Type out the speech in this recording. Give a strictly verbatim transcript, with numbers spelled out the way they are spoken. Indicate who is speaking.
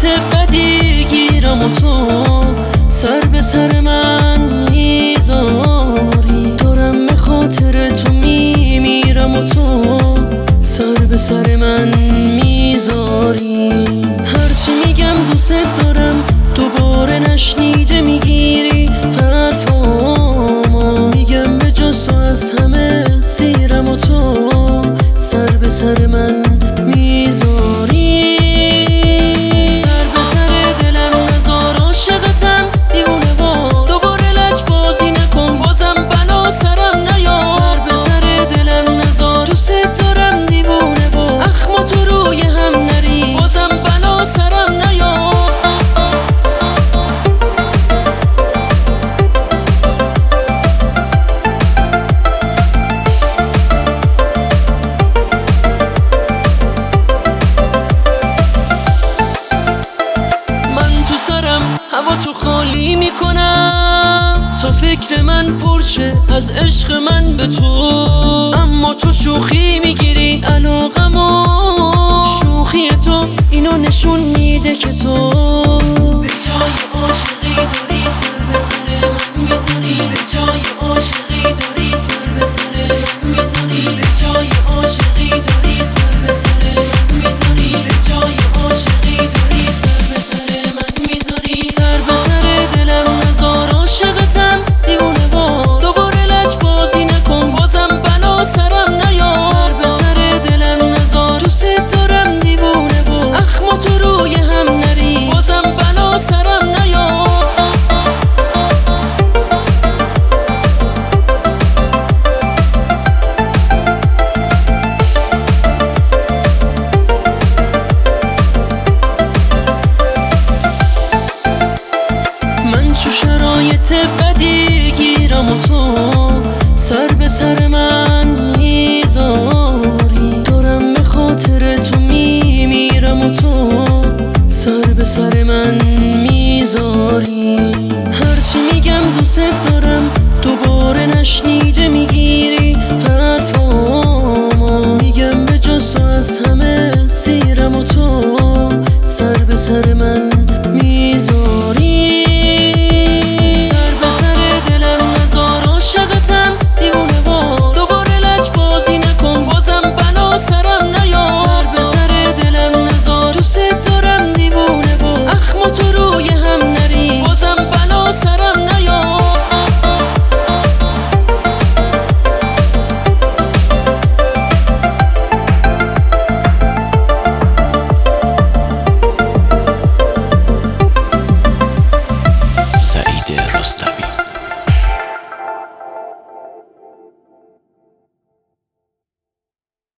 Speaker 1: بدی گیرم و تو سر به سر من میذاری. دارم به خاطر تو میمیرم و تو سر به سر من میذاری. هرچی میگم دوست دارم دوباره نشنیده میگیری حرفامو. میگم به جز تو از همه سیرم و تو سر به سر من میذاری. سر به سر دلم نزار عاشقتم دیوونه وار. دوباره لج بازی نکن بازم بلا سرم نیار. سر به سر دلم نزار دوست دارم دیوونه وار. اخم تو روی هم نری بازم بلا سرم نیار. هوا تو خالی میکنم تا فکر من پرشه از عشق من به تو. اما تو شوخی میگیری علاقمو. شوخی تو اینو نشون میده که تو به جای عاشقی داری سر به سر من میذاری. به جای عاشقی داری سر به سر من میذاری. به جای عاشقی داری سر به سر من میذاری. به جای عاشقی داری سر به سر من میذاری. سر به سر دلم نزار عاشقتم دیوونه وار. دوباره لج بازی نکن بازم بلا سرم نیار. سر به سر دلم نزار دوست دارم دیوونه وار. اخم تو روی هم نری بازم بلا سرم نیار. تو شرایط بدی گیرم و تو سر به سر من میذاری. دارم به خاطر تو میمیرم و تو سر به سر من میذاری. هرچی میگم دوست دارم دوباره نشنیده میگیری حرفامو. میگم به جز تو از همه سیرم و تو سر به سر من